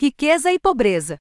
Riqueza e pobreza.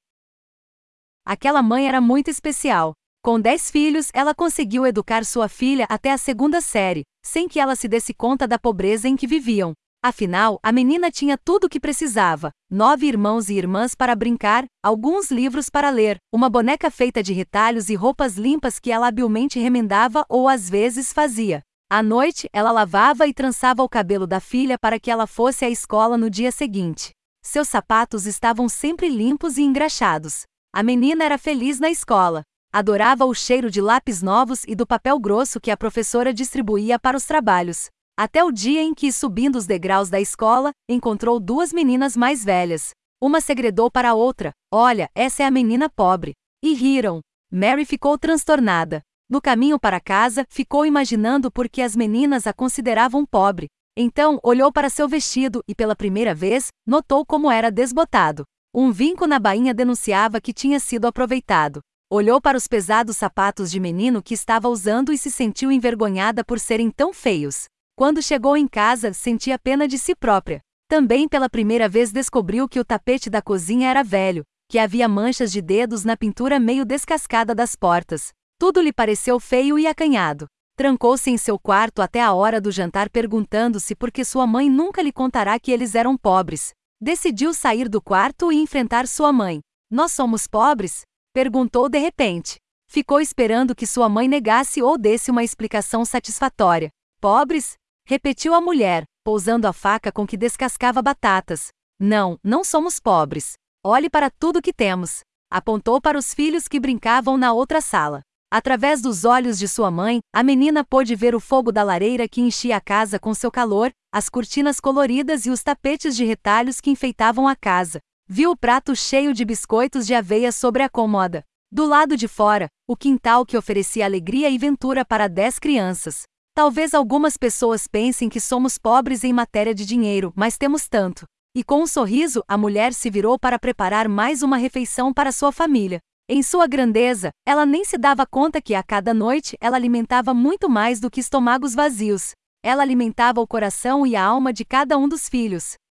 Aquela mãe era muito especial. Com 10 filhos, ela conseguiu educar sua filha até a segunda série, sem que ela se desse conta da pobreza em que viviam. Afinal, a menina tinha tudo o que precisava: 9 irmãos e irmãs para brincar, alguns livros para ler, uma boneca feita de retalhos e roupas limpas que ela habilmente remendava ou às vezes fazia. À noite, ela lavava e trançava o cabelo da filha para que ela fosse à escola no dia seguinte. Seus sapatos estavam sempre limpos e engraxados. A menina era feliz na escola. Adorava o cheiro de lápis novos e do papel grosso que a professora distribuía para os trabalhos. Até o dia em que, subindo os degraus da escola, encontrou 2 meninas mais velhas. Uma segredou para a outra: "Olha, essa é a menina pobre." E riram. Mary ficou transtornada. No caminho para casa, ficou imaginando por que as meninas a consideravam pobre. Então, olhou para seu vestido e, pela primeira vez, notou como era desbotado. Um vinco na bainha denunciava que tinha sido aproveitado. Olhou para os pesados sapatos de menino que estava usando e se sentiu envergonhada por serem tão feios. Quando chegou em casa, sentia pena de si própria. Também pela primeira vez descobriu que o tapete da cozinha era velho, que havia manchas de dedos na pintura meio descascada das portas. Tudo lhe pareceu feio e acanhado. Trancou-se em seu quarto até a hora do jantar perguntando-se por que sua mãe nunca lhe contará que eles eram pobres. Decidiu sair do quarto e enfrentar sua mãe. "Nós somos pobres?" perguntou de repente. Ficou esperando que sua mãe negasse ou desse uma explicação satisfatória. "Pobres?" repetiu a mulher, pousando a faca com que descascava batatas. "Não, não somos pobres. Olhe para tudo que temos." Apontou para os filhos que brincavam na outra sala. Através dos olhos de sua mãe, a menina pôde ver o fogo da lareira que enchia a casa com seu calor, as cortinas coloridas e os tapetes de retalhos que enfeitavam a casa. Viu o prato cheio de biscoitos de aveia sobre a cômoda. Do lado de fora, o quintal que oferecia alegria e ventura para 10 crianças. Talvez algumas pessoas pensem que somos pobres em matéria de dinheiro, mas temos tanto. E com um sorriso, a mulher se virou para preparar mais uma refeição para sua família. Em sua grandeza, ela nem se dava conta que a cada noite ela alimentava muito mais do que estômagos vazios. Ela alimentava o coração e a alma de cada um dos filhos.